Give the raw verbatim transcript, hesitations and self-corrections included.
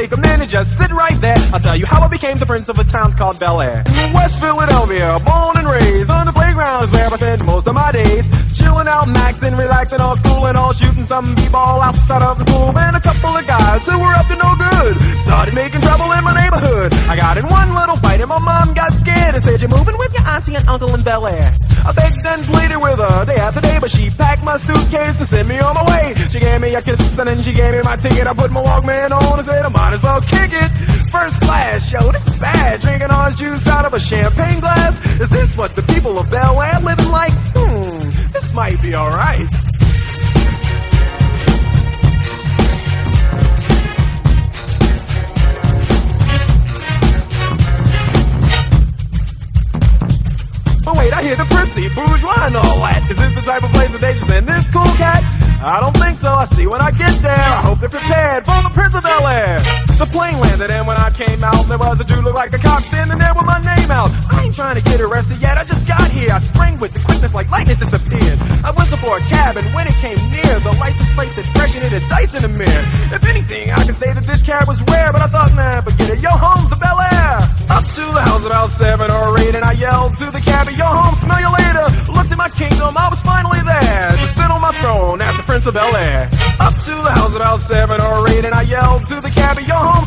take a minute, just sit right there. I'll tell you how I became the prince of a town called Bel Air. West Philadelphia, born and raised on the playground is where I spent most of my days. Chilling out, maxing, relaxing, all cool and all, shooting some b-ball outside of the school. And a couple of guys who were up to no good started making trouble in my neighborhood. I got in one little fight and my mom got scared and said, "You're moving with your auntie and uncle in Bel Air." I begged and pleaded with her day after day, but she packed my suitcase to send me on my way. She gave me a kiss and then she gave me my ticket. I put my Walkman on and said I might as well kick it. First class, yo, this is bad. Drinking orange juice out of a champagne glass. Is this what the people of Bel Air living like? Hmm, this might be alright. But wait, I hear the prissy, bourgeois and all that. Is this the type of place that they just send this cool cat? I don't think so, I see when I get there. I hope they're prepared for the Prince of Bel Air. The plane landed and when I came out, there was a dude look like a cop standing there with my name out. I ain't trying to get arrested yet, I just got here. I sprang with the quickness like lightning disappeared. I whistled for a cab and when it came near, the license plate said fresh and it had dice in the mirror. If anything, I can say that this cab was rare, but I thought, nah, forget it, yo, home to Bel Air. Up to the house about seven or eight and I yelled to the cabbie, yo, home, smell you later. Looked at my kingdom, I was finally there to sit on my throne as the Prince of Bel Air. Up to the house about seven or eight and I yelled to the cabbie, yo, home,